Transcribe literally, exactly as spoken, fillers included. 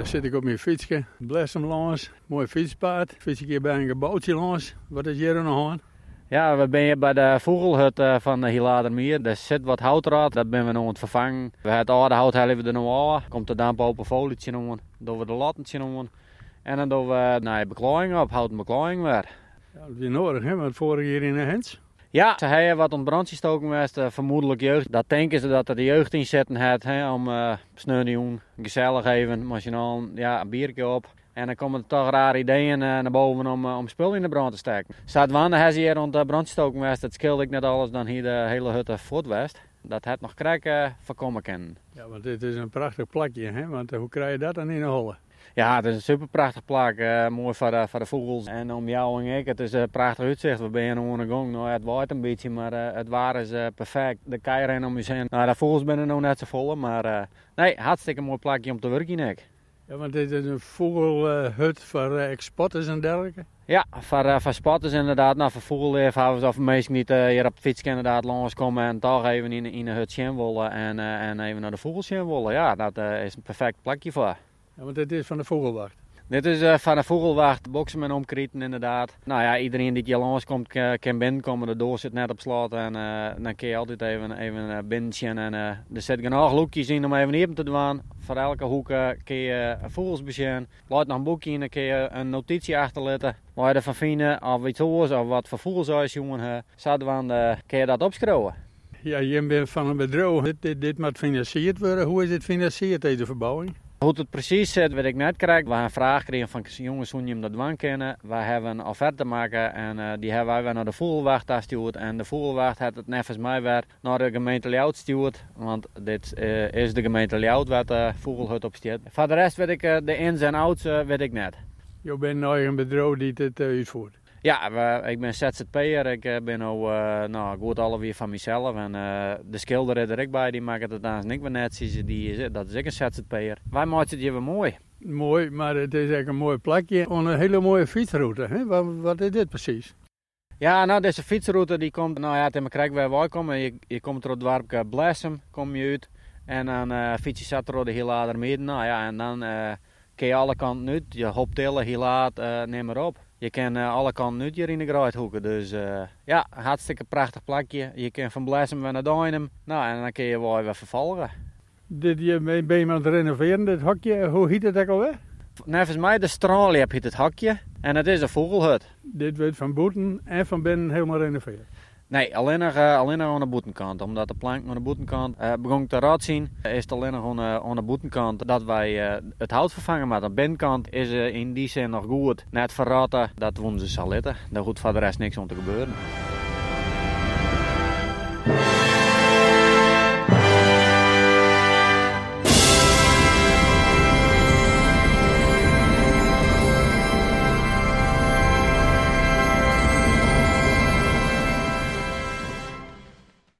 zit ik op mijn fietsje, Blessem langs, mooi fietspaard. Fiets ik hier bij een gebouwtje langs. Wat is hier nog aan? Ja, we zijn hier bij de vogelhut van Hiladermeer. Er zit wat houtraad, dat ben we nog aan het vervangen. We het oude hout halen we er nog aan. Komt er dan een open folietje om, dan doen we de lattentje om. En dan doen we nou, beklooiing op, houten beklooiing weer. Ja, dat is nodig, hè? Want vorig jaar in de Hens. Ja, ze hebben wat aan brand gestoken geweest, uh, vermoedelijk jeugd. Dat denken ze dat er de jeugd in zitten had, hè, om uh, sneu te doen, gezellig even, machinaal, ja, een biertje op. En dan komen er toch rare ideeën uh, naar boven om, uh, om spul in de brand te steken. Staat wanneer hij hier rond de brand gestoken geweest, dat scheelde ik net alles dan hier de hele hut voort west. Dat het nog krijgen uh, voorkomen kennen. Ja, want dit is een prachtig plakje, hè? Want uh, hoe krijg je dat dan in de holle? Ja, het is een super prachtig plak. Uh, mooi voor de, voor de vogels. En om jou en ik, het is een prachtig uitzicht. We zijn nu aan de gang. Nou, het waait een beetje, maar uh, het waar is uh, perfect. De keieren om je heen. Nou, de vogels zijn er nog net zo vol, maar uh, nee, hartstikke mooi plakje om te werken. Ik. Ja, want dit is een vogelhut voor uh, exporters en dergelijke? Ja, voor, uh, voor spotters inderdaad. Nou, voor vogelliefhebbers of mensen niet uh, hier op de fiets inderdaad langskomen en toch even in, in een hut zien willen en, uh, en even naar de vogels zien willen. Ja, dat uh, is een perfect plakje voor. Ja, want dit is van de vogelwacht. Dit is uh, van de vogelwacht, boksen en omkrieten inderdaad. Nou ja, iedereen die hier langskomt kan binnenkomen, de deur zit net op slot en uh, dan kun je altijd even, even uh, binnen en uh, er zitten genoeg hoekjes in om even even te doen. Voor elke hoek uh, kun je uh, vogels bezien. Laat nog een boekje in, dan kun je een notitie achterlaten. Waar je ervan vindt of iets hoort of wat voor vogels als jongen uh, zouden uh, kun je dat opschrijven. Ja, je bent van een bedrijf. Dit, dit, dit moet gefinancierd worden. Hoe is dit gefinancierd, deze verbouwing? Hoe het precies zit, weet ik net krijg. We hebben een vraag gekregen van jongens hoe je hem dat doen kennen. We hebben een offerte maken en uh, die hebben wij weer naar de vogelwacht gestuurd. En de vogelwacht heeft het nevens mij weer naar de gemeente Ljout gestuurd. Want dit uh, is de gemeente Ljout waar de vogelhut op staat. Voor de rest weet ik uh, de ins en outs uh, weet ik net. Je bent nou een bedrijf die dit uh, uitvoert? Ja, we, ik ben Z Z P'er. Ik uh, ben nou, uh, nou goed alweer van mezelf. En uh, de schilder er ik bij, die maakt het dan niet meer net. Die is, dat is ik een Z Z P'er. Wij maken het hier weer mooi. Mooi, maar het is eigenlijk een mooi plakje. Een hele mooie fietsroute. Hè? Wat, wat is dit precies? Ja, nou deze fietsroute die komt, nou ja, het in mijn krijg waar wij komen. Je, je komt er op het dorpje Blessem, kom je uit. En dan uh, fiets je zat er de Hiladermeer. Nou ja, en dan uh, kun je alle kanten uit. Je hopt hele Hilaad, uh, neem maar op. Je kan uh, alle kanten uit hier in de Graaithoeken. Dus uh, ja, een hartstikke prachtig plakje. Je kan van Blessem weer naar Duinem. Nou, en dan kun je wel weer vervolgen. Dit, je ben je aan het renoveren, dit hokje. Hoe heet het ook alweer? Nevens mij de Straalheb heet het hokje. En het is een vogelhut. Dit wordt van buiten en van binnen helemaal renoveerd? Nee, alleen nog, uh, alleen nog aan de buitenkant. Omdat de plank aan de buitenkant uh, begon te rot zien, is het alleen nog aan, uh, aan de buitenkant dat wij uh, het hout vervangen. Maar de binnenkant is uh, in die zin nog goed. Net verraten, dat wonen ze zal litten. Daar hoeft voor de rest niks om te gebeuren.